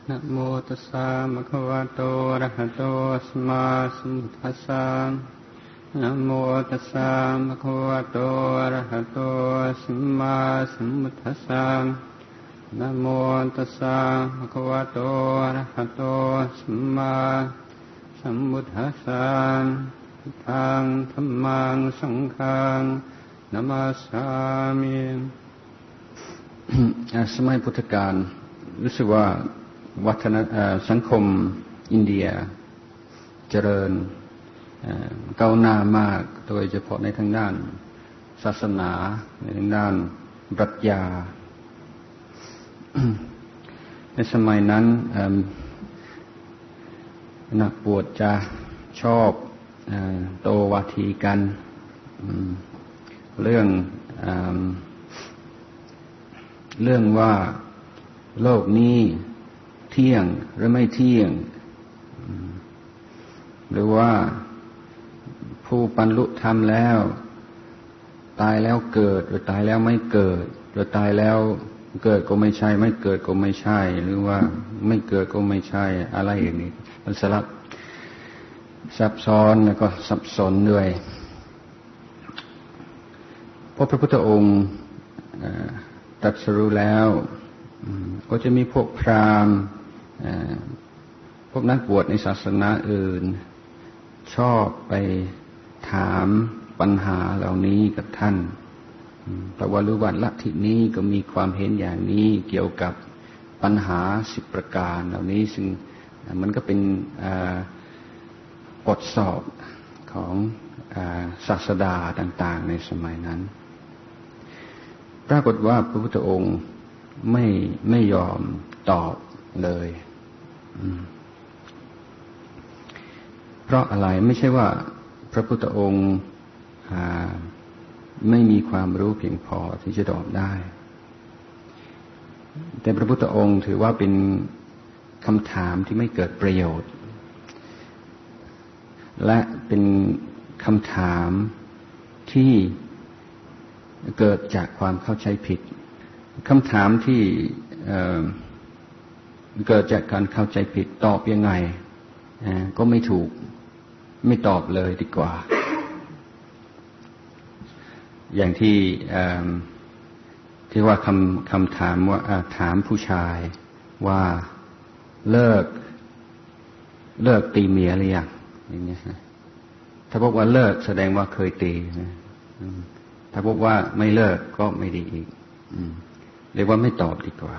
นะโมตัสสะภะคะวะโตอะระหะโตสัมมาสัมพุทธัสสะนะโมตัสสะภะคะวะโตอะระหะโตสัมมาสัมพุทธัสสะนะโมตัสสะภะคะวะโตอะระหะโตสัมมาสัมพุทธัสสะพุทธังธัมมังสังฆังนะมาสามิสมัยพุทธกาลรู้สึกว่าสังคมอินเดียเจริญก้าวหน้ามากโดยเฉพาะในทางด้านศาสนาในทางด้านปรัชญาในสมัยนั้นนักบวชจะชอบโตวาทีกันเรื่องว่าโลกนี้เที่ยงหรือไม่เที่ยงหรือว่าผู้บรรลุธรรมแล้วตายแล้วเกิดหรือตายแล้วไม่เกิดหรือตายแล้วเกิดก็ไม่ใช่ไม่เกิดก็ไม่ใช่หรือว่าไม่เกิดก็ไม่ใช่อะไรอย่างนี้มันสลับซับซ้อนแล้วก็สับสนด้วยเพราะพระพุทธองค์ตรัสรู้แล้วก็จะมีพวกพราหมณ์พวกนักบวชในศาสนาอื่นชอบไปถามปัญหาเหล่านี้กับท่านแต่ว่ารู้ว่าลัทธินี้ก็มีความเห็นอย่างนี้เกี่ยวกับปัญหา10ประการเหล่านี้ซึ่งมันก็เป็นบทสอบของศาสดาต่างๆในสมัยนั้นปรากฏว่าพระพุทธองค์ไม่ยอมตอบเลยเพราะอะไรไม่ใช่ว่าพระพุทธองค์ไม่มีความรู้เพียงพอที่จะตอบได้แต่พระพุทธองค์ถือว่าเป็นคำถามที่ไม่เกิดประโยชน์และเป็นคำถามที่เกิดจากความเข้าใจผิดคำถามที่เกิดจากการเข้าใจผิดตอบยังไงก็ไม่ถูกไม่ตอบเลยดีกว่าอย่างที่ว่าคำถามว่าถามผู้ชายว่าเลิกตีเมียหรือยังอย่างนี้ถ้าบอกว่าเลิกแสดงว่าเคยตีถ้าบอกว่าไม่เลิกก็ไม่ดีอีกเรียกว่าไม่ตอบดีกว่า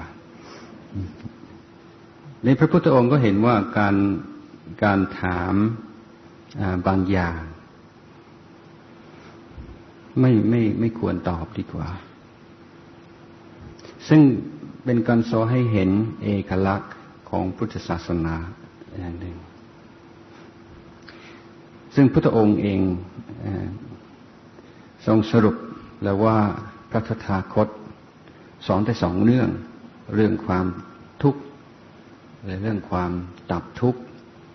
ในพระพุทธองค์ก็เห็นว่าการถามบางอย่างไม่ควรตอบดีกว่าซึ่งเป็นการสอนให้เห็นเอกลักษณ์ของพุทธศาสนาอย่างหนึ่งซึ่งพุทธองค์เองทรงสรุปแล้วว่าพระตถาคตสอนแต่2เรื่องความทุกข์และเรื่องความดับทุกข์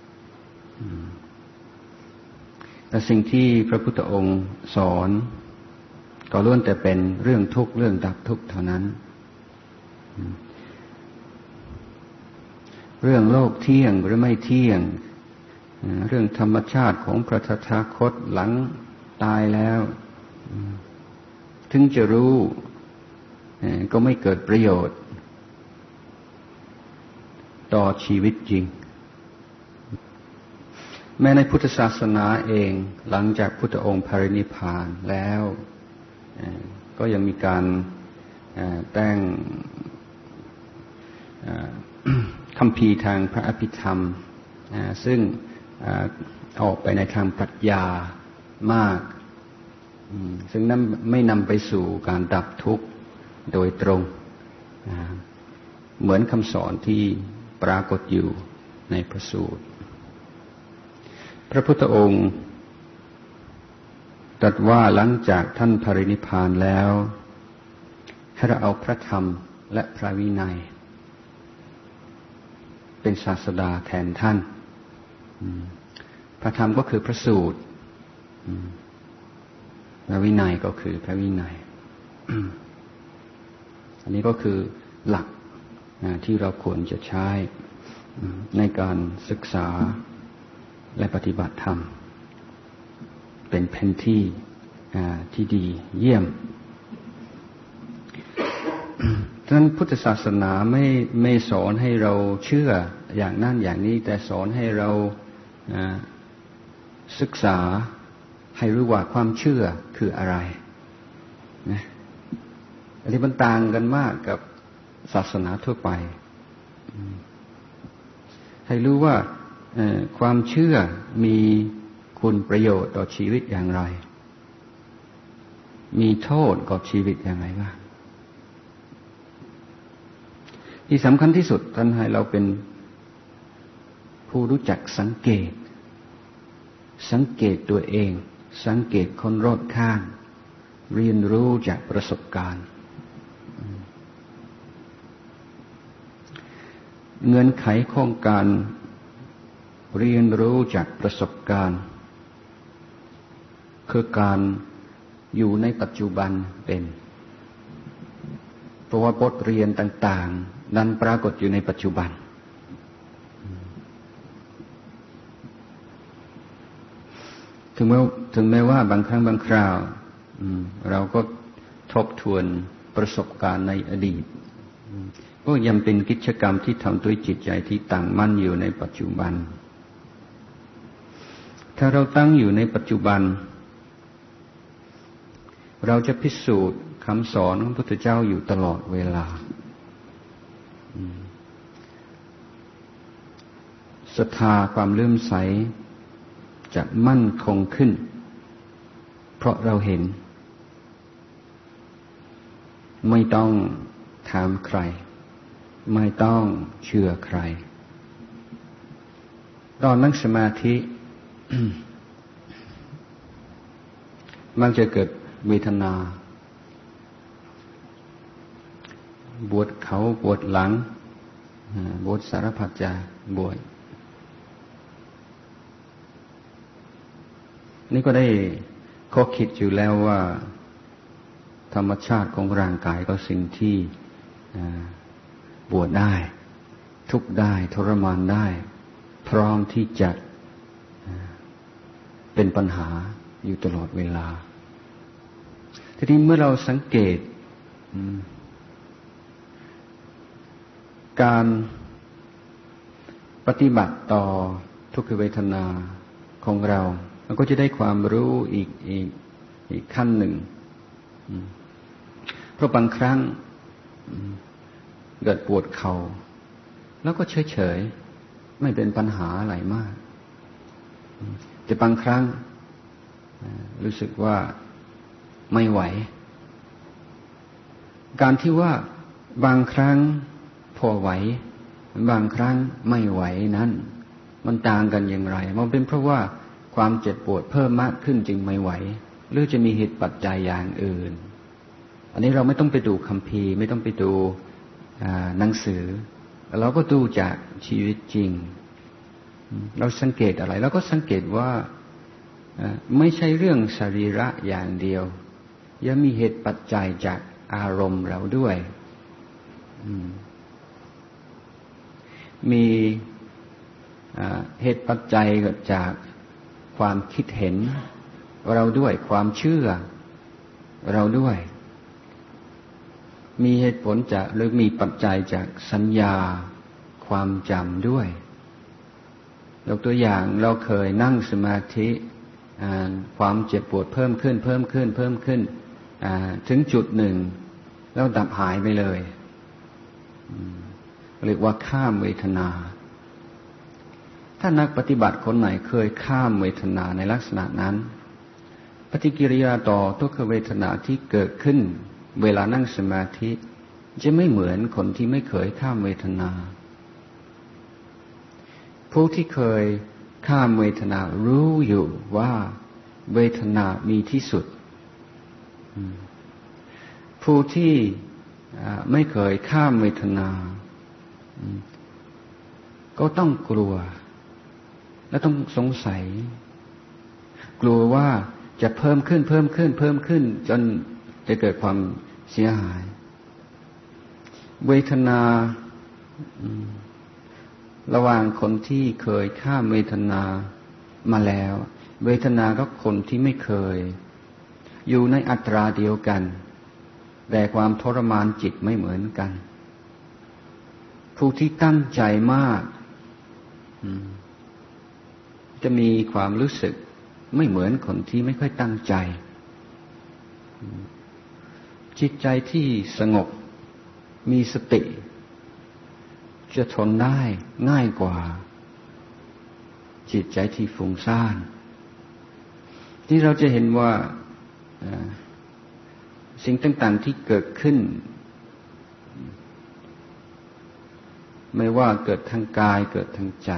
แต่สิ่งที่พระพุทธองค์สอนก็ล้วนแต่เป็นเรื่องทุกข์เรื่องดับทุกข์เท่านั้นเรื่องโลกเที่ยงหรือไม่เที่ยงเรื่องธรรมชาติของพระตถาคตหลังตายแล้วถึงจะรู้ก็ไม่เกิดประโยชน์ต่อชีวิตจริงแม้ในพุทธศาสนาเองหลังจากพุทธองค์ปรินิพพานแล้วก็ยังมีการแต่งคัมภีร์ทางพระอภิธรรมซึ่งออกไปในทางปรัชญามากซึ่งนั้นไม่นำไปสู่การดับทุกข์โดยตรงเหมือนคำสอนที่ปรากฏอยู่ในพระสูตรพระพุทธองค์ตรัสว่าหลังจากท่านปรินิพพานแล้วให้เราเอาพระธรรมและพระวินัยเป็นศาสดาแทนท่านพระธรรมก็คือพระสูตรพระวินัยก็คือพระวินัย อันนี้ก็คือหลักที่เราควรจะใช้ในการศึกษาและปฏิบัติธรรมเป็นแผนที่ดีเยี่ยมฉะนั้นพุทธศาสนาไม่สอนให้เราเชื่ออย่างนั้นอย่างนี้แต่สอนให้เราศึกษาให้รู้ว่าความเชื่อคืออะไรนะอันนี้มันต่างกันมากกับศาสนาทั่วไปให้รู้ว่าความเชื่อมีคุณประโยชน์ต่อชีวิตอย่างไรมีโทษกับชีวิตอย่างไรบ้างที่สำคัญที่สุดท่านให้เราเป็นผู้รู้จักสังเกตตัวเองสังเกตคนรอบข้างเรียนรู้จากประสบการณ์เงื่อนไขของการเรียนรู้จากประสบการณ์คือการอยู่ในปัจจุบันเป็นเพราะว่าบทเรียนต่างๆนั้นปรากฏอยู่ในปัจจุบันถึงแม้ว่าบางครั้งบางคราวเราก็ทบทวนประสบการณ์ในอดีตก็ยังเป็นกิจกรรมที่ทำด้วยจิตใจที่ตั้งมั่นอยู่ในปัจจุบันถ้าเราตั้งอยู่ในปัจจุบันเราจะพิสูจน์คำสอนของพระพุทธเจ้าอยู่ตลอดเวลาศรัทธาความเลื่อมใสจะมั่นคงขึ้นเพราะเราเห็นไม่ต้องถามใครไม่ต้องเชื่อใครตอนนั่งสมาธิ มันจะเกิดเวทนาปวดเขาปวดหลังปวดสารพัดจะปวดนี่ก็ได้ข้อคิดอยู่แล้วว่าธรรมชาติของร่างกายก็สิ่งที่ปวดได้ทุกข์ได้ทรมานได้พร้อมที่จะเป็นปัญหาอยู่ตลอดเวลาทีนี้เมื่อเราสังเกตการปฏิบัติต่อทุกขเวทนาของเราก็จะได้ความรู้อีกขั้นหนึ่งเพราะบางครั้งเกิดปวดเข่าแล้วก็เฉยๆไม่เป็นปัญหาอะไรมากแต่บางครั้งรู้สึกว่าไม่ไหวการที่ว่าบางครั้งพอไหวบางครั้งไม่ไหวนั้นมันต่างกันอย่างไรมันเป็นเพราะว่าความเจ็บปวดเพิ่มมากขึ้นจึงไม่ไหวหรือจะมีเหตุปัจจัยอย่างอื่นอันนี้เราไม่ต้องไปดูคัมภีร์ไม่ต้องไปดูหนังสือเราก็ดูจากชีวิตจริงเราสังเกตอะไรเราก็สังเกตว่าไม่ใช่เรื่องสรีระอย่างเดียวยังมีเหตุปัจจัยจากอารมณ์เราด้วยมีเหตุปัจจัยเกิดจากความคิดเห็นเราด้วยความเชื่อเราด้วยมีเหตุผลจากหรือมีปัจจัยจากสัญญาความจำด้วยยกตัวอย่างเราเคยนั่งสมาธิความเจ็บปวดเพิ่มขึ้นถึงจุดหนึ่งแล้วดับหายไปเลยเรียกว่าข้ามเวทนาถ้านักปฏิบัติคนไหนเคยข้ามเวทนาในลักษณะนั้นปฏิกิริยาต่อทุกขเวทนาที่เกิดขึ้นเวลานั่งสมาธิจะไม่เหมือนคนที่ไม่เคยข้ามเวทนาผู้ที่เคยข้ามเวทนารู้อยู่ว่าเวทนามีที่สุดผู้ที่ไม่เคยข้ามเวทนาก็ต้องกลัวและต้องสงสัยกลัวว่าจะเพิ่มขึ้นจนจะเกิดความเสียหายเวทนาระหว่างคนที่เคยข้ามเวทนามาแล้วเวทนาก็คนที่ไม่เคยอยู่ในอัตราเดียวกันแต่ความทรมานจิตไม่เหมือนกันผู้ที่ตั้งใจมากจะมีความรู้สึกไม่เหมือนคนที่ไม่ค่อยตั้งใจจิตใจที่สงบมีสติจะทนได้ง่ายกว่าจิตใจที่ฟุ้งซ่านที่เราจะเห็นว่าสิ่งต่างๆที่เกิดขึ้นไม่ว่าเกิดทางกายเกิดทางใจ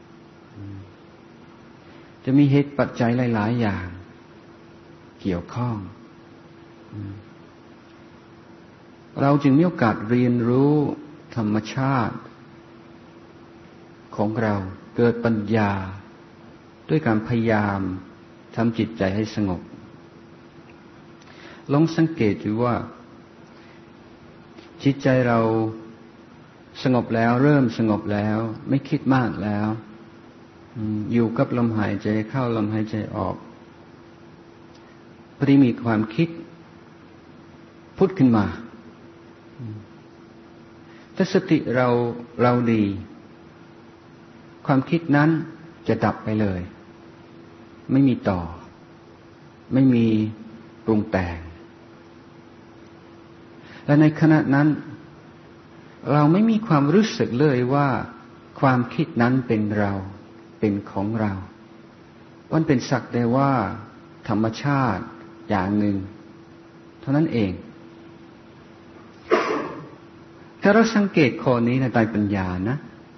จะมีเหตุปัจจัยหลายๆอย่างเกี่ยวข้องเราจึงมีโอกาสเรียนรู้ธรรมชาติของเราเกิดปัญญาด้วยการพยายามทำจิตใจให้สงบลองสังเกตดูว่าจิตใจเราสงบแล้วเริ่มสงบแล้วไม่คิดมากแล้วอยู่กับลมหายใจเข้าลมหายใจออกพอดีมีความคิดพุทธขึ้นมาถ้าสติเราดีความคิดนั้นจะดับไปเลยไม่มีต่อไม่มีปรุงแต่งและในขณะนั้นเราไม่มีความรู้สึกเลยว่าความคิดนั้นเป็นเราเป็นของเรามันเป็นสักแต่ว่าธรรมชาติอย่างหนึ่งเท่านั้นเองถ้าเราสังเกตข้อนี้ในใต้ปัญญานะ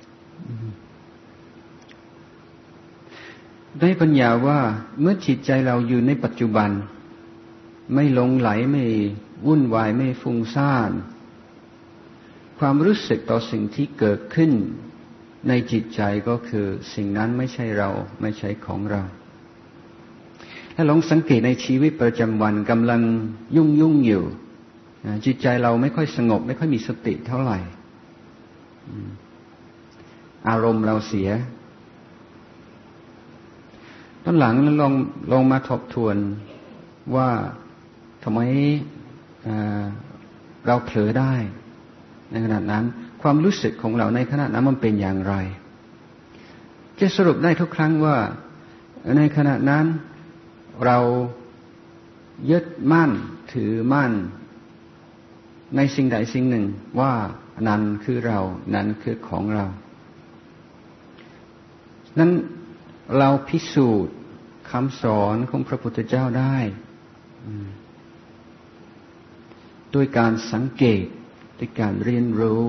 ได้ปัญญาว่าเมื่อจิตใจเราอยู่ในปัจจุบันไม่หลงไหลไม่วุ่นวายไม่ฟุ้งซ่านความรู้สึกต่อสิ่งที่เกิดขึ้นในจิตใจก็คือสิ่งนั้นไม่ใช่เราไม่ใช่ของเราถ้าลองสังเกตในชีวิตประจำวันกำลังยุ่งอยู่จิตใจเราไม่ค่อยสงบไม่ค่อยมีสติเท่าไหร่อารมณ์เราเสียตอนหลังลองมาทบทวนว่าทำไมเราเผลอได้ในขณะนั้นความรู้สึกของเราในขณะนั้นมันเป็นอย่างไรจะสรุปได้ทุกครั้งว่าในขณะนั้นเรายึดมั่นถือมั่นในสิ่งใดสิ่งหนึ่งว่านั้นคือเรานั้นคือของเรานั้นเราพิสูจน์คำสอนของพระพุทธเจ้าได้ด้วยการสังเกตด้วยการเรียนรู้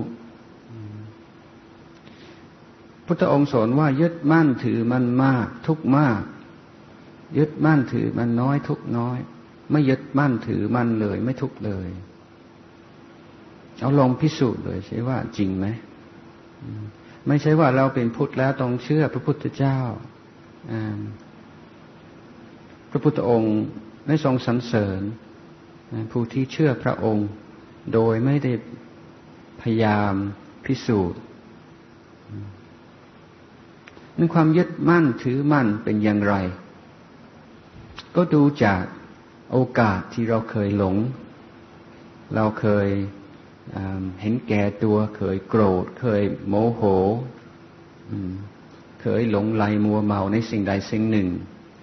พุทธองค์สอนว่ายึดมั่นถือมันมากทุกมากยึดมั่นถือมันน้อยทุกน้อยไม่ยึดมั่นถือมันเลยไม่ทุกเลยเอาลองพิสูจน์เลยใช่ว่าจริงไหมไม่ใช่ว่าเราเป็นพุทธแล้วต้องเชื่อพระพุทธเจ้าพระพุทธองค์ได้ทรงสรรเสริญผู้ที่เชื่อพระองค์โดยไม่ได้พยายามพิสูจน์นั้นความยึดมั่นถือมั่นเป็นอย่างไรก็ดูจากโอกาสที่เราเคยหลงเราเคยเห็นแก่ตัวเคยโกรธเคยโมโหเคยหลงไหลมัวเมาในสิ่งใดสิ่งหนึ่ง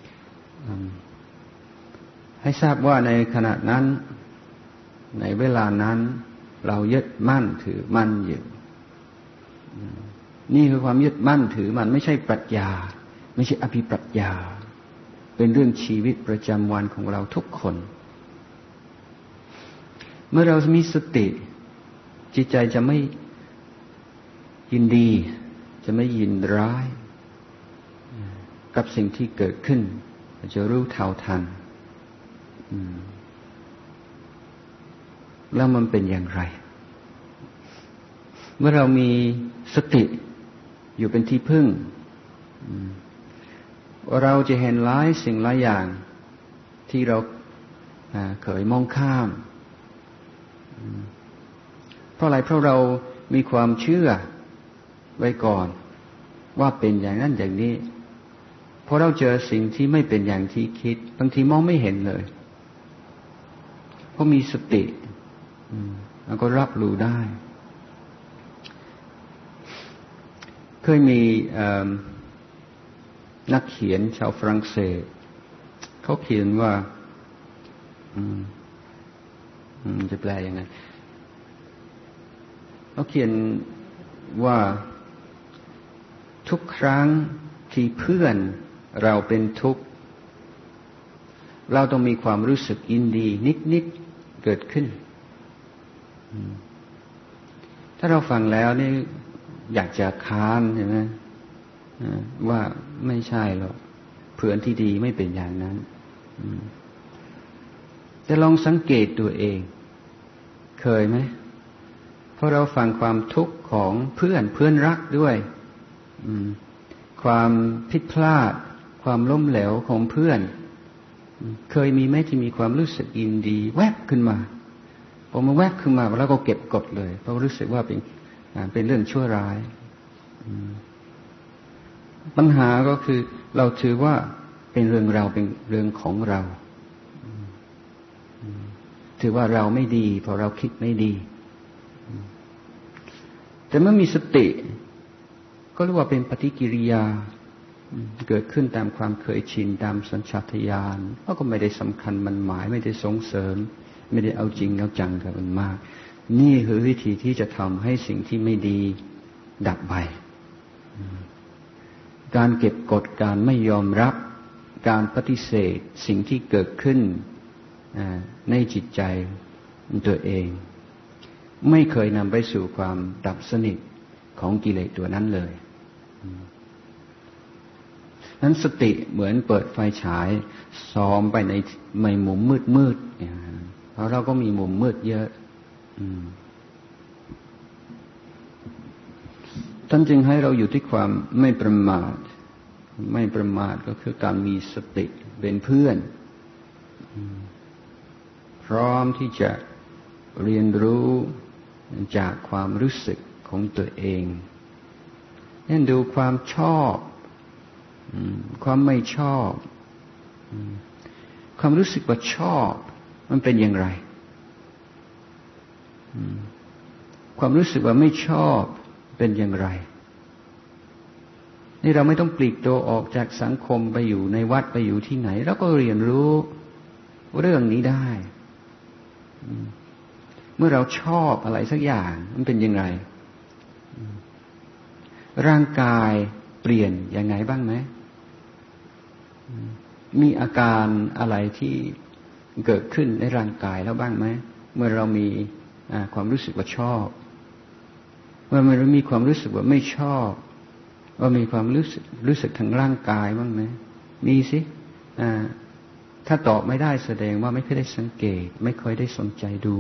ให้ทราบว่าในขณะนั้นในเวลานั้นเรายึดมั่นถือมั่นอยู่นี่คือความยึดมั่นถือมั่นไม่ใช่ปรัชญาไม่ใช่อภิปรัชญาเป็นเรื่องชีวิตประจำวันของเราทุกคนเมื่อเรามีสติจิตใจจะไม่ยินดีจะไม่ยินร้ายกับสิ่งที่เกิดขึ้นจะรู้เท่าทันแล้วมันเป็นอย่างไรเมื่อเรามีสติอยู่เป็นที่พึ่งเราจะเห็นหลายสิ่งหลายอย่างที่เราเคยมองข้ามเพราะอะไรเพราะเรามีความเชื่อไว้ก่อนว่าเป็นอย่างนั้นอย่างนี้พอเราเจอสิ่งที่ไม่เป็นอย่างที่คิดบางทีมองไม่เห็นเลยเพราะมีสติแล้วก็รับรู้ได้เคยมีนักเขียนชาวฝรั่งเศสเขาเขียนว่าจะแปลยังไงเขาเขียนว่าทุกครั้งที่เพื่อนเราเป็นทุกข์เราต้องมีความรู้สึกยินดีนิดๆเกิดขึ้นถ้าเราฟังแล้วนี่อยากจะค้านใช่ไหมว่าไม่ใช่หรอกเพื่อนที่ดีไม่เป็นอย่างนั้นแต่ลองสังเกตตัวเองเคยไหมพอเราฟังความทุกข์ของเพื่อนรักด้วยความผิดพลาดความล้มเหลวของเพื่อนเคยมีไหมที่มีความรู้สึกยินดีแวบขึ้นมาพอมันแวบขึ้นมาแล้วก็เก็บกดเลยเพราะรู้สึกว่าเป็นเรื่องชั่วร้ายปัญหาก็คือเราถือว่าเป็นเรื่องเราเป็นเรื่องของเราถือว่าเราไม่ดีเพราะเราคิดไม่ดีแต่เมื่อมีสติก็เรียกว่าเป็นปฏิกิริยาเกิดขึ้นตามความเคยชินตามสัญชาตญาณก็ไม่ได้สำคัญมันหมายไม่ได้ส่งเสริมไม่ได้เอาจริงเอาจังกับมันมากนี่คือวิธีที่จะทำให้สิ่งที่ไม่ดีดับไปการเก็บกดการไม่ยอมรับการปฏิเสธสิ่งที่เกิดขึ้นในจิตใจตัวเองไม่เคยนำไปสู่ความดับสนิทของกิเลสตัวนั้นเลยนั้นสติเหมือนเปิดไฟฉายส่องไปในมุมมืดเพราะเราก็มีมุมมืดเยอะท่านจึงให้เราอยู่ที่ความไม่ประมาทไม่ประมาทก็คือการมีสติเป็นเพื่อนพร้อมที่จะเรียนรู้จากความรู้สึกของตัวเองนั่นดูความชอบความไม่ชอบความรู้สึกว่าชอบมันเป็นอย่างไรความรู้สึกว่าไม่ชอบเป็นอย่างไรนี่เราไม่ต้องปลีกตัวออกจากสังคมไปอยู่ในวัดไปอยู่ที่ไหนเราก็เรียนรู้เรื่องนี้ได้เมื่อเราชอบอะไรสักอย่างมันเป็นยังไงร่างกายเปลี่ยนยังไงบ้างไหมมีอาการอะไรที่เกิดขึ้นในร่างกายแล้วบ้างไหมเมื่อเรามีความรู้สึกว่าชอบเมื่อเรามีความรู้สึกว่าไม่ชอบว่ามีความรู้สึกทางร่างกายบ้างไหมมีสิถ้าตอบไม่ได้แสดงว่าไม่เคยได้สังเกตไม่เคยได้สนใจดู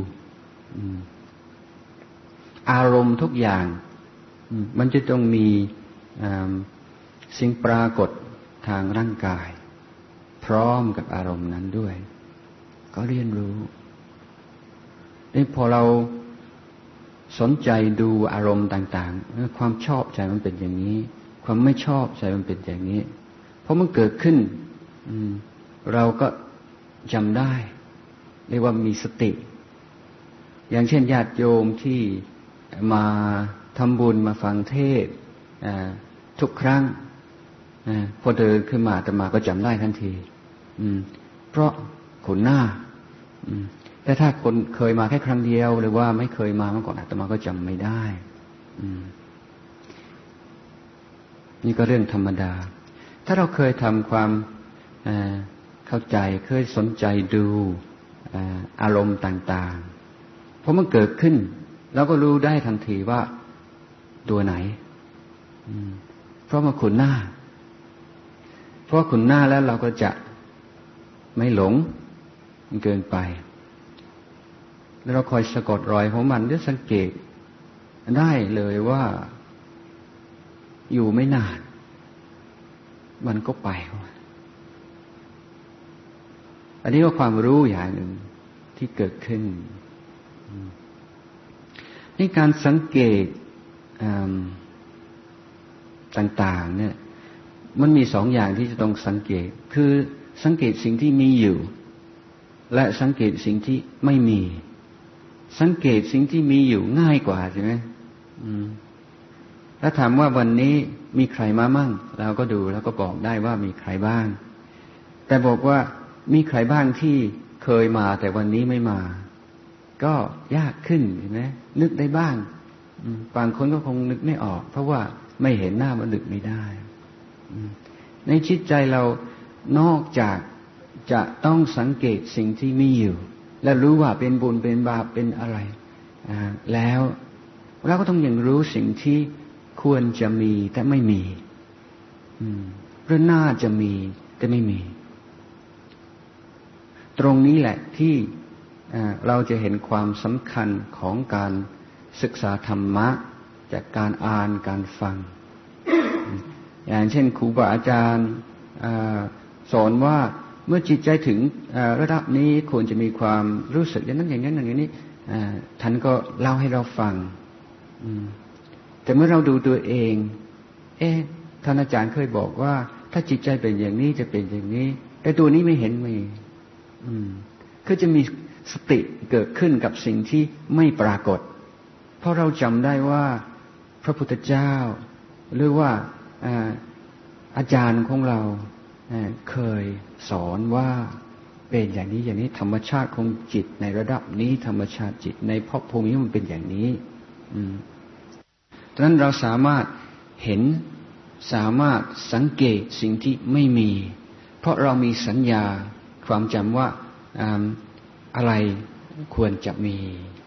อารมณ์ทุกอย่างมันจะต้องมีสิ่งปรากฏทางร่างกายพร้อมกับอารมณ์นั้นด้วยก็เรียนรู้นี่พอเราสนใจดูอารมณ์ต่างๆความชอบใจมันเป็นอย่างนี้ความไม่ชอบใจมันเป็นอย่างนี้เพราะมันเกิดขึ้นเราก็จำได้เรียกว่ามีสติอย่างเช่นญาติโยมที่มาทำบุญมาฟังเทศน์ทุกครั้งพอเดินขึ้นมาอาตมาก็จำได้ทันทีเพราะขนหน้าแต่ถ้าคนเคยมาแค่ครั้งเดียวหรือว่าไม่เคยมาเมื่อก่อนอาตมาก็จำไม่ได้นี่ก็เรื่องธรรมดาถ้าเราเคยทำความเข้าใจเคยสนใจดูอารมณ์ต่างๆพอมันเกิดขึ้นเราก็รู้ได้ทันทีว่าตัวไหนเพราะมันขุนหน้าเพราะขุนหน้าแล้วเราก็จะไม่หลงเกินไปแล้วเราคอยสะกดรอยของมันด้วยสังเกตได้เลยว่าอยู่ไม่นานมันก็ไปอันนี้ก็ความรู้อย่างหนึ่งที่เกิดขึ้นนี่การสังเกตต่างๆเนี่ยมันมี2 อย่างที่จะต้องสังเกตคือสังเกตสิ่งที่มีอยู่และสังเกตสิ่งที่ไม่มีสังเกตสิ่งที่มีอยู่ง่ายกว่าใช่ไหมถ้าถามว่าวันนี้มีใครมามั่งเราก็ดูแล้วก็บอกได้ว่ามีใครบ้างแต่บอกว่ามีใครบ้างที่เคยมาแต่วันนี้ไม่มาก็ยากขึ้นเห็นไหมนึกได้บ้างบางคนก็คงนึกไม่ออกเพราะว่าไม่เห็นหน้ามันนึกไม่ได้ในจิตใจเรานอกจากจะต้องสังเกตสิ่งที่มีอยู่และรู้ว่าเป็นบุญเป็นบาปเป็นอะไรแล้วเราก็ต้องยังรู้สิ่งที่ควรจะมีแต่ไม่มีหรือน่าจะมีแต่ไม่มีตรงนี้แหละที่เราจะเห็นความสำคัญของการศึกษาธรรมะจากการอ่านการฟังอย่างเช่นครูบาอาจารย์สอนว่าเมื่อจิตใจถึงระดับนี้ควรจะมีความรู้สึกอย่างนั้นอย่างนั้นอย่างนี้ท่านก็เล่าให้เราฟังแต่เมื่อเราดูตัวเองท่านอาจารย์เคยบอกว่าถ้าจิตใจเป็นอย่างนี้จะเป็นอย่างนี้แต่ตัวนี้ไม่เห็นมีก็จะมีสติเกิดขึ้นกับสิ่งที่ไม่ปรากฏเพราะเราจำได้ว่าพระพุทธเจ้าหรือว่าอาจารย์ของเราเคยสอนว่าเป็นอย่างนี้อย่างนี้ธรรมชาติของจิตในระดับนี้ธรรมชาติจิตในภพภูมินี้มันเป็นอย่างนี้ดังนั้นเราสามารถเห็นสามารถสังเกตสิ่งที่ไม่มีเพราะเรามีสัญญาความจำว่าอะไรควรจะมี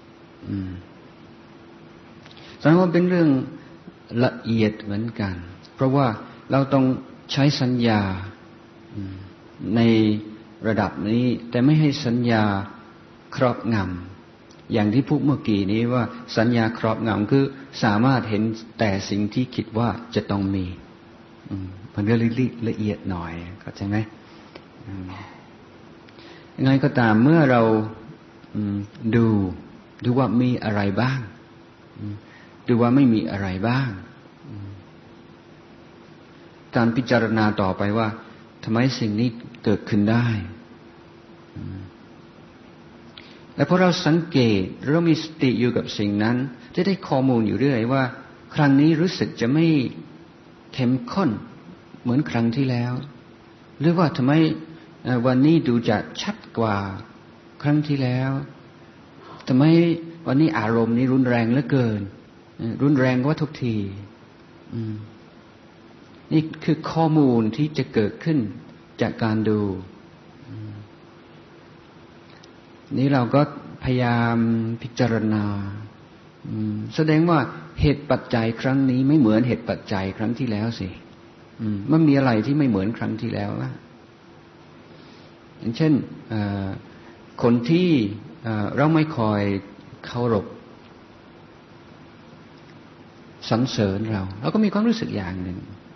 แสดงว่าเป็นเรื่องละเอียดเหมือนกันเพราะว่าเราต้องใช้สัญญาในระดับนี้แต่ไม่ให้สัญญาครอบงำอย่างที่พูดเมื่อกี้นี้ว่าสัญญาครอบงำคือสามารถเห็นแต่สิ่งที่คิดว่าจะต้องมีมันก็ละเอียดหน่อยเข้าใจไหมยังไงก็ตามเมื่อเราดูว่ามีอะไรบ้างดูว่าไม่มีอะไรบ้างการพิจารณาต่อไปว่าทำไมสิ่งนี้เกิดขึ้นได้และพอเราสังเกตเรามีสติอยู่กับสิ่งนั้นจะได้ข้อมูลอยู่เรื่อยว่าครั้งนี้รู้สึกจะไม่เข้มข้นเหมือนครั้งที่แล้วหรือว่าทำไมวันนี้ดูจะชัดกว่าครั้งที่แล้วทำไมวันนี้อารมณ์นี้รุนแรงเหลือเกินรุนแรงกว่าทุกทีนี่คือข้อมูลที่จะเกิดขึ้นจากการดูนี่เราก็พยายามพิจารณาแสดงว่าเหตุปัจจัยครั้งนี้ไม่เหมือนเหตุปัจจัยครั้งที่แล้วสิมันมีอะไรที่ไม่เหมือนครั้งที่แล้วล่ะอย่างเช่นคนที่เราไม่คอยเคารพสรรเสริญเราก็มีความรู้สึกอย่างหนึ่ง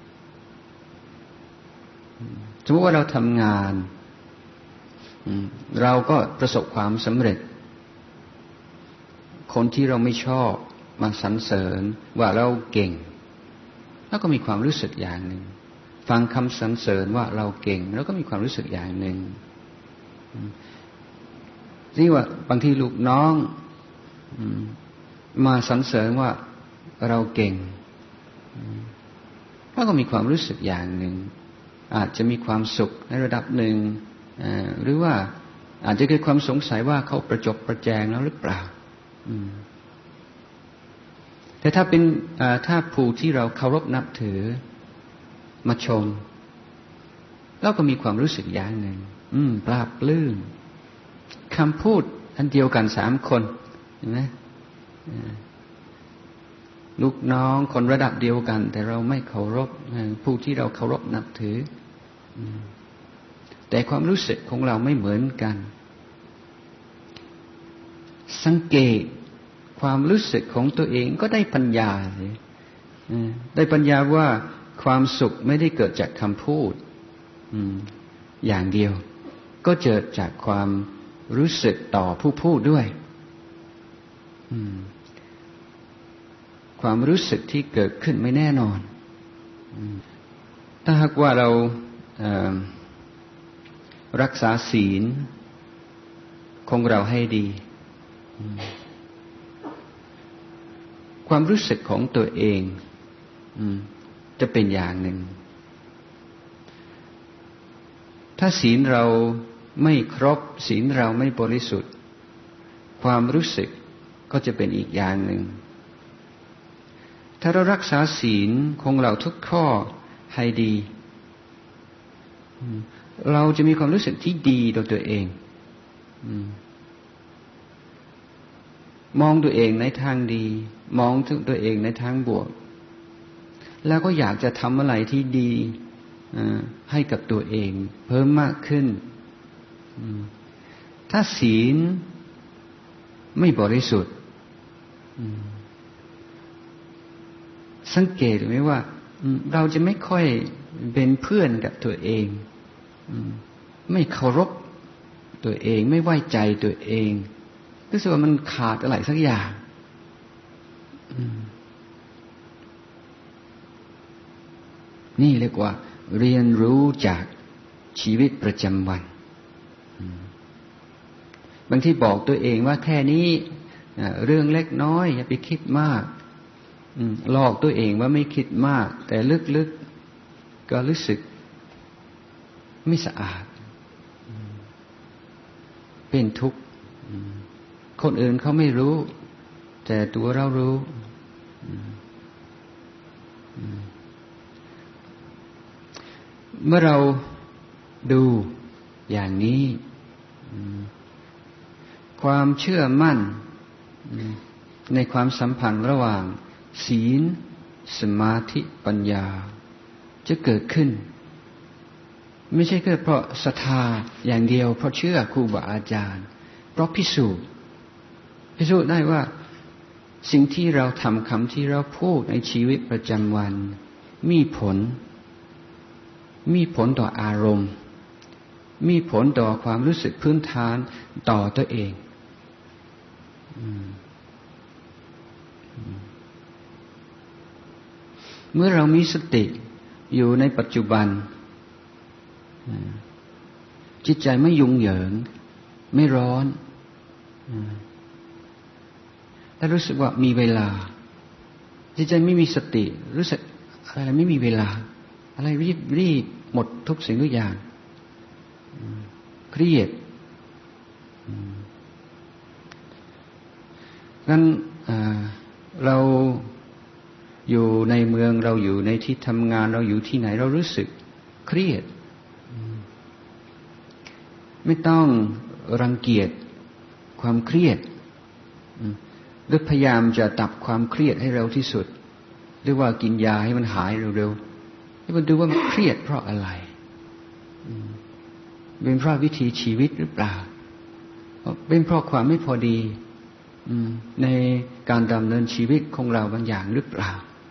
สมมติว่าเราทำงานเราก็ประสบความสำเร็จคนที่เราไม่ชอบมาสรรเสริญว่าเราเก่งแล้วก็มีความรู้สึกอย่างหนึ่งฟังคำสรรเสริญว่าเราเก่งแล้วก็มีความรู้สึกอย่างหนึ่งนี่ว่าบางทีลูกน้องมาสรรเสริญว่าเราเก่งแล้วก็มีความรู้สึกอย่างหนึ่งอาจจะมีความสุขในระดับหนึ่งหรือว่าอาจจะเกิดความสงสัยว่าเขาประจบประแจงแล้วหรือเปล่าแต่ถ้าผู้ที่เราเคารพนับถือมาชมเราก็มีความรู้สึกอย่างหนึ่งปลาบปลื้มคำพูดอันเดียวกัน3 คนเห็นไหมลูกน้องคนระดับเดียวกันแต่เราไม่เคารพผู้ที่เราเคารพนับถือแต่ความรู้สึกของเราไม่เหมือนกันสังเกตความรู้สึกของตัวเองก็ได้ปัญญาได้ปัญญาว่าความสุขไม่ได้เกิดจากคำพูดอย่างเดียวก็เกิดจากความรู้สึกต่อผู้พูดด้วยความรู้สึกที่เกิดขึ้นไม่แน่นอนถ้าหากว่าเรารักษาศีลของเราให้ดีความรู้สึกของตัวเองจะเป็นอย่างหนึ่งถ้าศีลเราไม่ครบศีลเราไม่บริสุทธิ์ความรู้สึกก็จะเป็นอีกอย่างหนึ่งถ้าเรารักษาศีลของเราทุกข้อให้ดีเราจะมีความรู้สึกที่ดีต่อตัวเองมองตัวเองในทางดีมองตัวเองในทางบวกแล้วก็อยากจะทำอะไรที่ดีให้กับตัวเองเพิ่มมากขึ้นถ้าศีลไม่บริสุทธิ์สังเกตไหมว่าเราจะไม่ค่อยเป็นเพื่อนกับตัวเองไม่เคารพตัวเองไม่ไว้ใจตัวเองรู้สึกว่ามันขาดอะไรสักอย่างนี่เรียกว่าเรียนรู้จากชีวิตประจำวันบางทีบอกตัวเองว่าแค่นี้เรื่องเล็กน้อยอย่าไปคิดมากหลอกตัวเองว่าไม่คิดมากแต่ลึกๆก็รู้สึกไม่สะอาดเป็นทุกข์คนอื่นเขาไม่รู้แต่ตัวเรารู้เมื่อเราดูอย่างนี้ความเชื่อมั่นในความสัมพันธ์ระหว่างศีลสมาธิปัญญาจะเกิดขึ้นไม่ใช่แค่เพราะศรัทธาอย่างเดียวเพราะเชื่อครูบาอาจารย์เพราะพิสูจน์ได้ว่าสิ่งที่เราทำคำที่เราพูดในชีวิตประจำวันมีผลต่ออารมณ์มีผลต่อความรู้สึกพื้นฐานต่อตัวเองเมื่อเรามีสติอยู่ในปัจจุบันจิตใจไม่ยุ่งเหยิงไม่ร้อนแต่รู้สึกว่ามีเวลาจิตใจไม่มีสติรู้สึกอะไรไม่มีเวลาอะไรรีบหมดทุกสิ่งทุกอย่างเครียดงั้นเราอยู่ในเมืองเราอยู่ในที่ทำงานเราอยู่ที่ไหนเรารู้สึกเครียดไม่ต้องรังเกียจความเครียดหรือพยายามจะดับความเครียดให้เร็วที่สุดหรือว่ากินยาให้มันหายเร็วๆให้มันดูว่ามันเครียดเพราะอะไรเป็นเพราะวิถีชีวิตหรือเปล่าเป็นเพราะความไม่พอดีในการดำเนินชีวิตของเราบางอย่างหรือเปล่า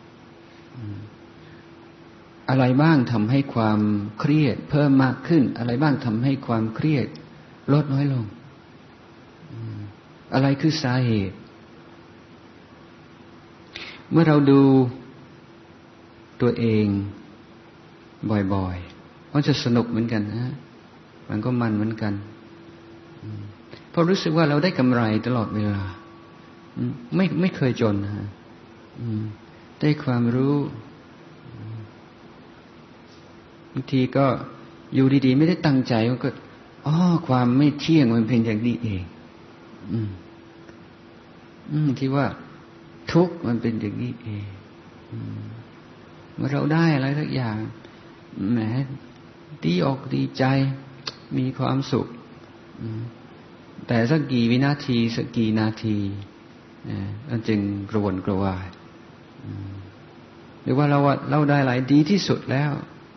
อะไรบ้างทำให้ความเครียดเพิ่มมากขึ้นอะไรบ้างทำให้ความเครียดลดน้อยลงอะไรคือสาเหตุเมื่อเราดูตัวเองบ่อยๆมันจะสนุกเหมือนกันนะมันก็มันเหมือนกันเพราะรู้สึกว่าเราได้กำไรตลอดเวลาไม่เคยจนนะได้ความรู้บางทีก็อยู่ดีๆไม่ได้ตั้งใจก็ความไม่เที่ยงมันเป็นอย่างนี้เองที่ว่าทุกข์มันเป็นอย่างนี้เองเมื่อเราได้อะไรสักอย่างแหมดีอกดีใจมีความสุขแต่สักกี่วินาทีสักกี่นาทีมันจึงกระวนกระวายหรือว่าเราได้อะไรดีที่สุดแล้ว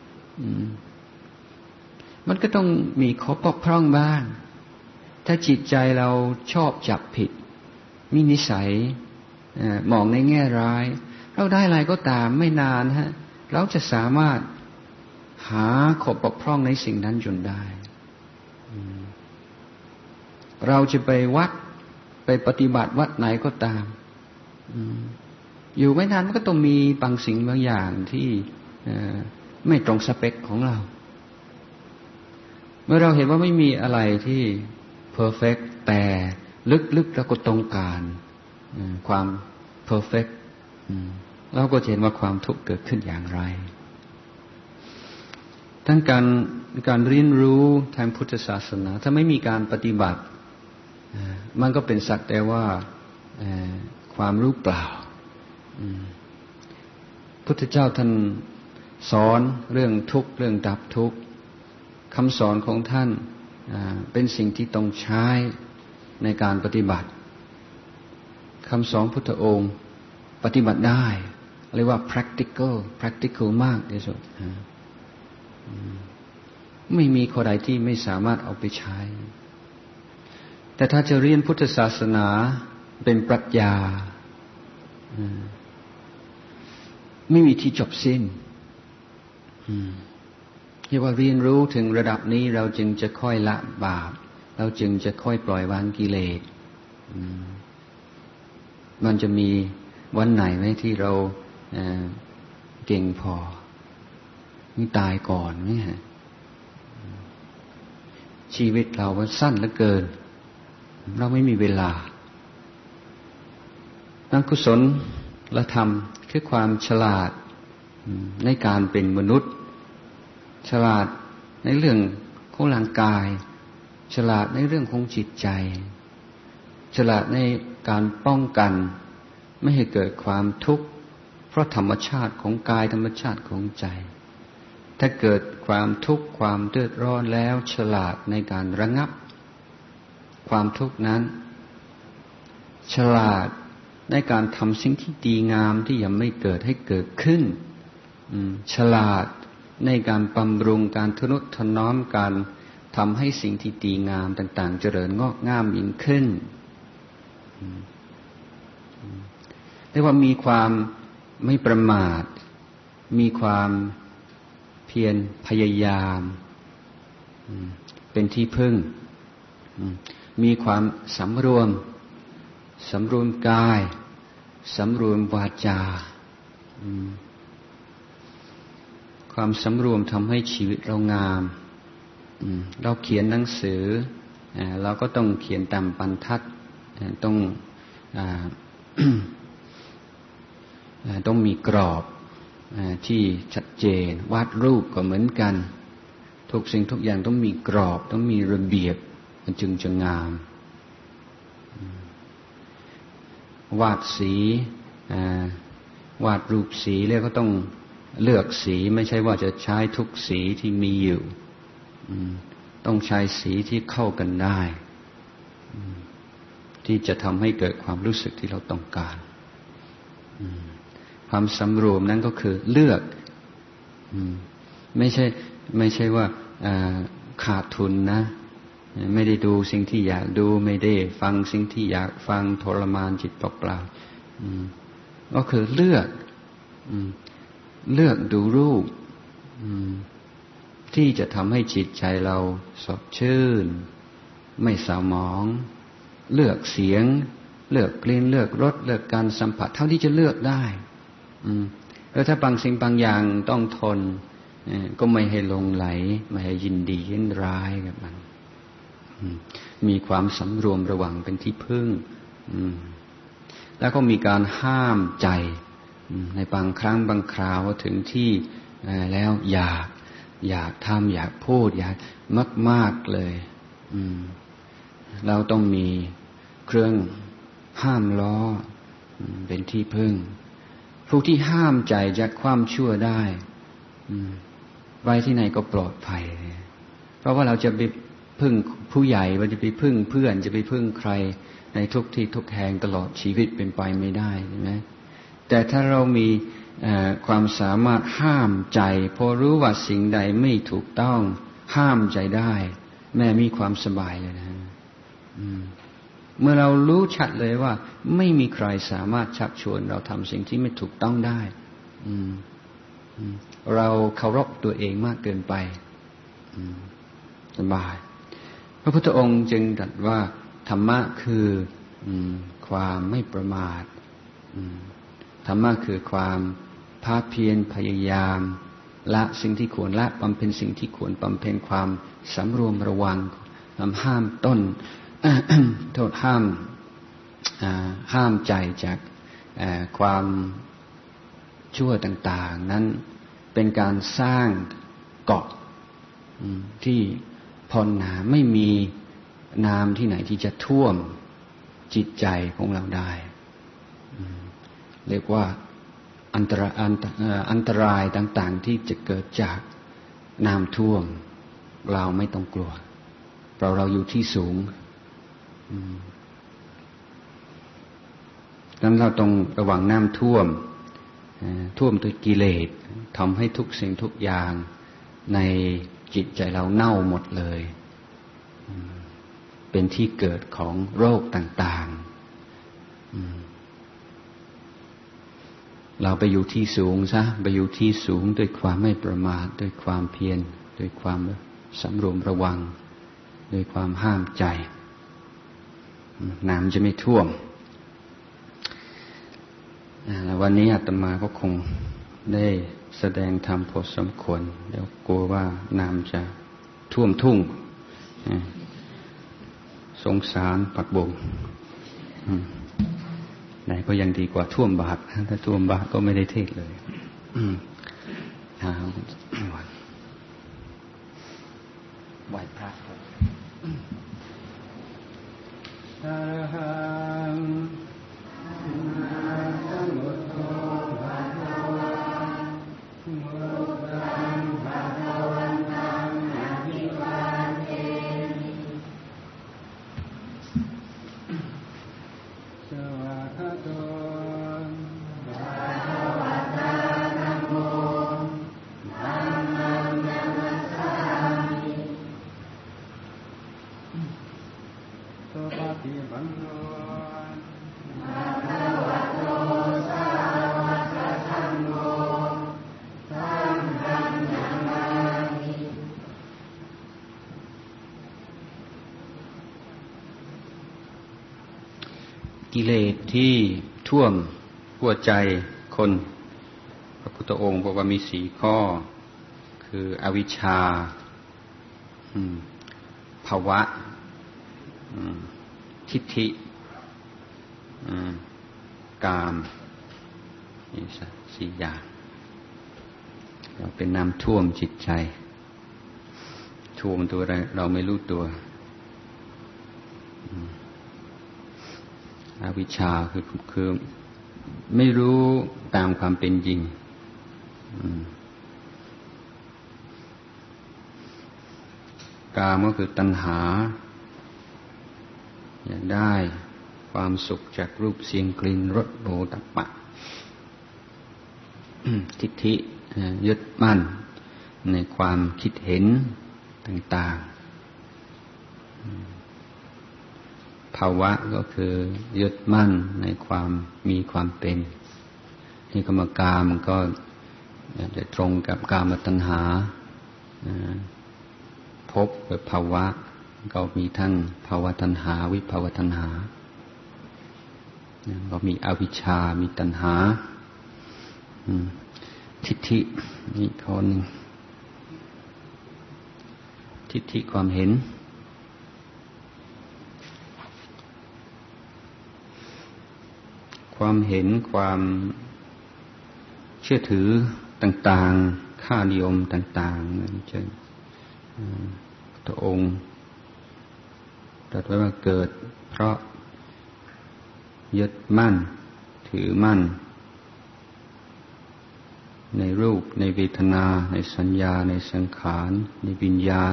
มันก็ต้องมีข้อบกพร่องบ้างถ้าจิตใจเราชอบจับผิดมีนิสัยมองในแง่ร้ายเราได้อะไรก็ตามไม่นานเราจะสามารถหาข้อบกพร่องในสิ่งนั้นจนได้เราจะไปวัดไปปฏิบัติวัดไหนก็ตามอยู่ไม่นานมันก็ต้องมีบางสิ่งบางอย่างที่ไม่ตรงสเปคของเราเมื่อเราเห็นว่าไม่มีอะไรที่เพอร์เฟกต์แต่ลึกๆเราก็ต้องการความเพอร์เฟกต์เราก็เห็นว่าความทุกข์เกิดขึ้นอย่างไรทั้งการเรียนรู้ทางพุทธศาสนาถ้าไม่มีการปฏิบัติมันก็เป็นสักแต่ว่าความรู้เปล่าพุทธเจ้าท่านสอนเรื่องทุกข์เรื่องดับทุกข์คำสอนของท่านเป็นสิ่งที่ต้องใช้ในการปฏิบัติคำสอนพุทธองค์ปฏิบัติได้เรียกว่า practical มากที่สุดไม่มีข้อใดที่ไม่สามารถเอาไปใช้แต่ถ้าจะเรียนพุทธศาสนาเป็นปรัชญาไม่มีที่จบสิ้นเรียกว่าเรียนรู้ถึงระดับนี้เราจึงจะค่อยละบาปเราจึงจะค่อยปล่อยวางกิเลสมันจะมีวันไหนไหมที่เราเก่งพอนี่ตายก่อนไหมฮะชีวิตเรามันสั้นเหลือเกินเราไม่มีเวลานักกุศลและธรรมคือความฉลาดในการเป็นมนุษย์ฉลาดในเรื่องของร่างกายฉลาดในเรื่องของจิตใจฉลาดในการป้องกันไม่ให้เกิดความทุกข์เพราะธรรมชาติของกายธรรมชาติของใจถ้าเกิดความทุกข์ความเดือดร้อนแล้วฉลาดในการระงับความทุกข์นั้นฉลาดในการทำสิ่งที่ดีงามที่ยังไม่เกิดให้เกิดขึ้นฉลาดในการบำรุงการทนุถนอมการทำให้สิ่งที่ดีงามต่างๆเจริญงอกงามยิ่งขึ้นเรียกว่ามีความไม่ประมาทมีความเพียรพยายามเป็นที่พึ่งมีความสำรวมกายสำรวมวาจาความสำรวมทำให้ชีวิตเรางามเราเขียนหนังสือเราก็ต้องเขียนตามบรรทัดต้องมีกรอบที่ชัดเจนวาดรูปก็เหมือนกันทุกสิ่งทุกอย่างต้องมีกรอบต้องมีระเบียบมันจึงจะงามวาดสีวาดรูปสีแล้วก็ต้องเลือกสีไม่ใช่ว่าจะใช้ทุกสีที่มีอยู่ต้องใช้สีที่เข้ากันได้ที่จะทำให้เกิดความรู้สึกที่เราต้องการความสำรวมนั้นก็คือเลือกไม่ใช่ว่าขาดทุนนะไม่ได้ดูสิ่งที่อยากดูไม่ได้ฟังสิ่งที่อยากฟังทรมานจิตเปล่าๆก็คือเลือกดูรูปที่จะทำให้จิตใจเราสดชื่นไม่เศร้าหมองเลือกเสียงเลือกกลิ่นเลือกรสเลือกการสัมผัสเท่าที่จะเลือกได้แล้วถ้าบางสิ่งบางอย่างต้องทนก็ไม่ให้หลงไหลไม่ให้ยินดียินร้ายกับมันมีความสำรวมระวังเป็นที่พึ่งแล้วก็มีการห้ามใจในบางครั้งบางคราวถึงที่แล้วอยากทำอยากพูดอยากมากๆเลยเราต้องมีเครื่องห้ามล้อเป็นที่พึ่งผู้ที่ห้ามใจจากความชั่วได้ไว้ที่ไหนก็ปลอดภัยเพราะว่าเราจะไปพึ่งผู้ใหญ่เราจะไปพึ่งเพื่อนจะไปพึ่งใครในทุกที่ทุกแห่งตลอดชีวิตเป็นไปไม่ได้ใช่ไหมแต่ถ้าเรามีความสามารถห้ามใจพอรู้ว่าสิ่งใดไม่ถูกต้องห้ามใจได้แม่มีความสบายเลยนะเมื่อเรารู้ชัดเลยว่าไม่มีใครสามารถชักชวนเราทำสิ่งที่ไม่ถูกต้องได้เราเคารพตัวเองมากเกินไปสบายพระพุทธองค์จึงตรัสว่าธรรมะคือความไม่ประมาทธรรมะคือความภาคเพียรพยายามละสิ่งที่ควรละบำเพ็ญสิ่งที่ควรบำเพ็ญความสำรวมระวังห้ามต้น โทษห้ามใจจากความชั่วต่างๆนั้นเป็นการสร้างเกาะที่พอหนาไม่มีน้ำที่ไหนที่จะท่วมจิตใจของเราได้เรียกว่าอันตรายต่างๆที่จะเกิดจากน้ำท่วมเราไม่ต้องกลัวเพราะเราอยู่ที่สูงดังนั้นเราต้องระวังน้ำท่วมด้วยกิเลสทำให้ทุกสิ่งทุกอย่างในจิตใจเราเน่าหมดเลยเป็นที่เกิดของโรคต่างๆเราไปอยู่ที่สูงซะไปอยู่ที่สูงด้วยความไม่ประมาทด้วยความเพียรด้วยความสำรวมระวังด้วยความห้ามใจน้ำจะไม่ท่วมแล้ววันนี้อาตมาก็คงได้แสดงธรรมพอสมควรเดี๋ยวกลัวว่าน้ำจะท่วมทุ่งสงสารปักบงไหนก็ยังดีกว่าท่วมบาทถ้าท่วมบาทก็ไม่ได้เทศเลยไหว้พระอะระหังสัมพุทโธภะคะวะมุตังภะคะวันตังอะภิวาเทมิสวากขาโตภะคะวะตาธัมโมธัมมังนัมมัสสามิสุปฏิปันโนภะคะวะโตสาวกสังโฆสังฆังนามามิกิเลสที่ท่วมหัวใจคนพระพุทธองค์บอกว่ามี4ข้อคืออวิชชาภวะทิฏฐิกามนี่4อย่างเราเป็นน้ำท่วมจิตใจท่วมตัวเราไม่รู้ตัวอวิชชาคือไม่รู้ตามความเป็นจริงกามก็คือตัณหาอยากได้ความสุขจากรูปเสียงกลิ่นรสโผฏฐัพพะทิฏฐิยึดมั่นในความคิดเห็นต่างๆภาวะก็คือยึดมั่นในความมีความเป็นนี่กรรมกามก็จะตรงกับกามตัณหาภพกับภาวะก็มีทั้งภาวะตัณหาวิภาวะตัณหาก็มีอวิชชามีตัณหาทิฏฐินี่คนทิฏฐิความเห็นความเชื่อถือต่างๆค่านิยมต่างๆเช่นพระองค์ตรัสไว้ว่าเกิดเพราะยึดมั่นถือมั่นในรูปในเวทนาในสัญญาในสังขารในวิญญาณ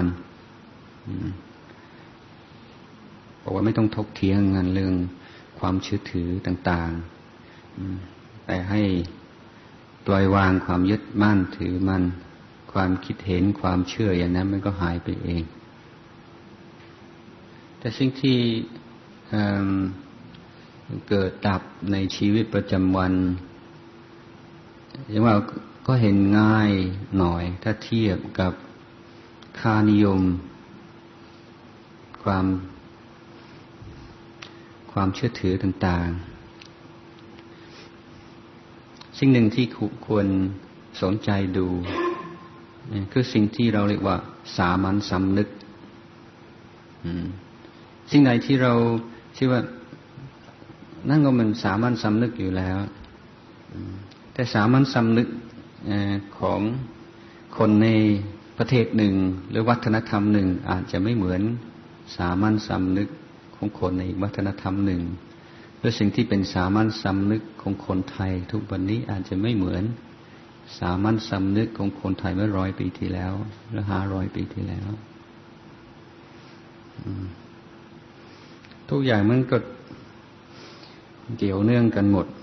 บอกว่าไม่ต้องถกเถียงกันเรื่องความเชื่อถือต่างๆแต่ให้ปล่อยวางความยึดมั่นถือมั่นความคิดเห็นความเชื่ออย่างนั้นมันก็หายไปเองแต่สิ่งที่เกิดดับในชีวิตประจำวันอย่างว่าก็เห็นง่ายหน่อยถ้าเทียบกับค่านิยมความเชื่อถือต่างๆสิ่งหนึ่งที่ควรสนใจดูคือสิ่งที่เราเรียกว่าสามัญสำนึกสิ่งไหนที่เราคิดว่านั่นก็มันสามัญสำนึกอยู่แล้วแต่สามัญสำนึกของคนในประเทศหนึ่งหรือวัฒนธรรมหนึ่งอาจจะไม่เหมือนสามัญสำนึกของคนในวัฒนธรรมหนึ่งหรือสิ่งที่เป็นสามัญสำนึกของคนไทยทุกวันนี้อาจจะไม่เหมือนสามัญสำนึกของคนไทยเมื่อ100 ปีที่แล้วหรือ500 ปีที่แล้วทุกอย่างมันก็เกี่ยวเนื่องกันหมด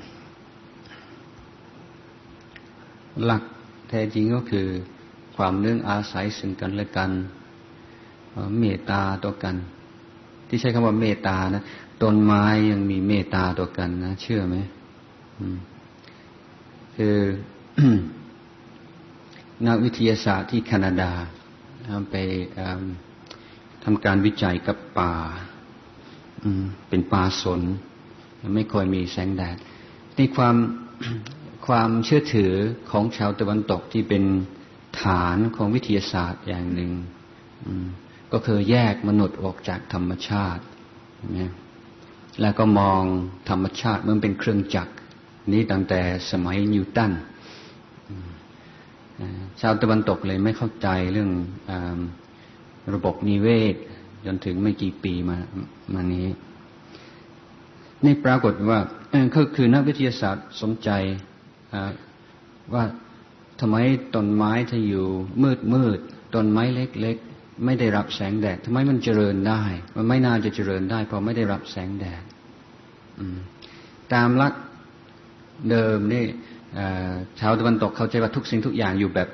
หลักแท้จริงก็คือความเนื่องอาศัยซึ่งกันและกันเมตตาต่อกันที่ใช้คำว่าเมตตานะต้นไม้ยังมีเมตตาต่อกันนะเชื่อไหมคือ นักวิทยาศาสตร์ที่แคนาดาไปทำการวิจัยกับป่าเป็นป่าสนไม่ค่อยมีแสงแดดในความเชื่อถือของชาวตะวันตกที่เป็นฐานของวิทยาศาสตร์อย่างหนึ่งก็คือแยกมนุษย์ออกจากธรรมชาติแล้วก็มองธรรมชาติมันเป็นเครื่องจักรนี้ตั้งแต่สมัยนิวตันชาวตะวันตกเลยไม่เข้าใจเรื่องระบบนิเวศจนถึงไม่กี่ปีมานี้นี่ปรากฏว่าคือนักวิทยาศาสตร์สนใจว่าทำไมต้นไม้ที่อยู่มืดต้นไม้เล็กๆไม่ได้รับแสงแดดทำไมมันเจริญได้มันไม่น่าจะเจริญได้เพราะไม่ได้รับแสงแดดตามหลักเดิมนี่ชาวตะวันตกเข้าใจว่าทุกสิ่งทุกอย่างอยู่แบบ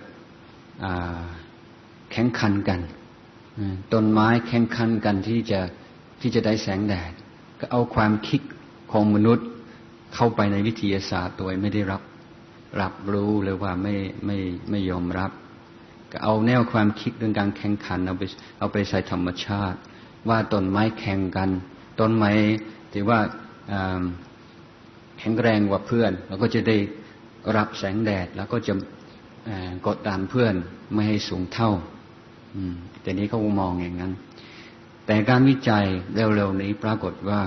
แข่งขันกันต้นไม้แข่งขันกันที่จะได้แสงแดดก็เอาความคิดของมนุษย์เข้าไปในวิทยาศาสตร์โดยไม่ได้รับรู้หรือว่าไม่ยอมรับก็เอาแนวความคิดเรื่องการแข่งขันเอาไปใส่ธรรมชาติว่าต้นไม้แข่งกันต้นไม้ที่ว่าแข็งแรงกว่าเพื่อนแล้วก็จะได้รับแสงแดดแล้วก็จะกดดันเพื่อนไม่ให้สูงเท่าแต่นี้เขามองอย่างนั้นแต่การวิจัยเร็วๆนี้ปรากฏว่า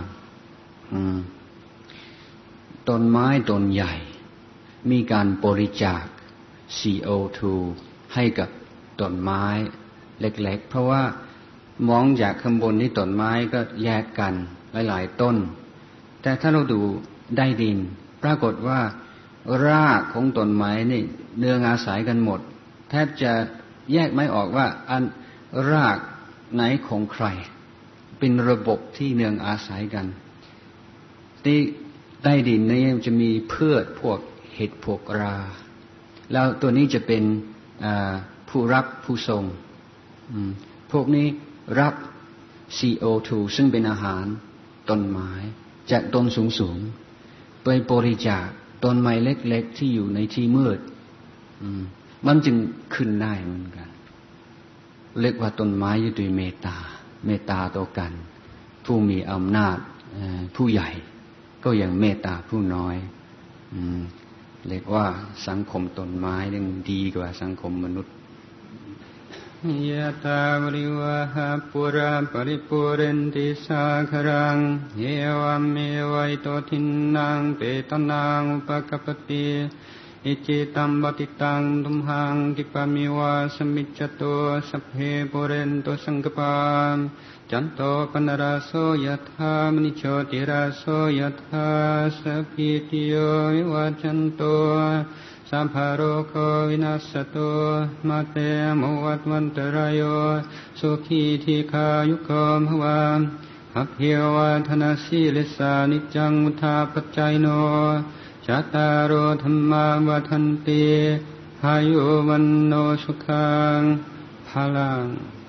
ต้นไม้ต้นใหญ่มีการบริจาค CO2 ให้กับต้นไม้เล็กๆเพราะว่ามองจากข้างบนนี่ต้นไม้ก็แยกกันหลายๆต้นแต่ถ้าเราดูได้ดินปรากฏว่ารากของต้นไม้นี่เนื่องอาศัยกันหมดแทบจะแยกไม่ออกว่าอันรากไหนของใครเป็นระบบที่เนื่องอาศัยกันที่ใต้ดินนี่จะมีพืชพวกเห็ดพวกราแล้วตัวนี้จะเป็นผู้รับผู้ส่งพวกนี้รับ CO2 ซึ่งเป็นอาหารต้นไม้จากต้นสูงๆไปบริจาคต้นไม้เล็กๆที่อยู่ในที่มืดมันจึงขึ้นได้เหมือนกันเรียกว่าต้นไม้อยู่ด้วยเมตตาต่อกันผู้มีอำนาจผู้ใหญ่ก็ยังเมตตาผู้น้อยเรียกว่าสังคมต้นไม้ยังดีกว่าสังคมมนุษย์ยะตาวริวะหาปุราปริปุเรนติสาครังเอวเมวัยโตทินังเปตนังอุปกัปปติอิจิตัมปฏิตังตุมหังกิปะมิวะสมิจจโตสัพเพปุเรนโตสังกปาจันโตปนราโสยถามณิโชติราโสยถาสัพพิติโยวิวัจจันโตสัพพะโรโควินัสสตุมาเตมวัฏวันตรายโยสุขีทีคายุโกภวะอภิวาทนาสีลิสานิจังมุทาปัจจัยโนจัตตารโอธรรมาวทันติอายุวันโนสุขังพลัง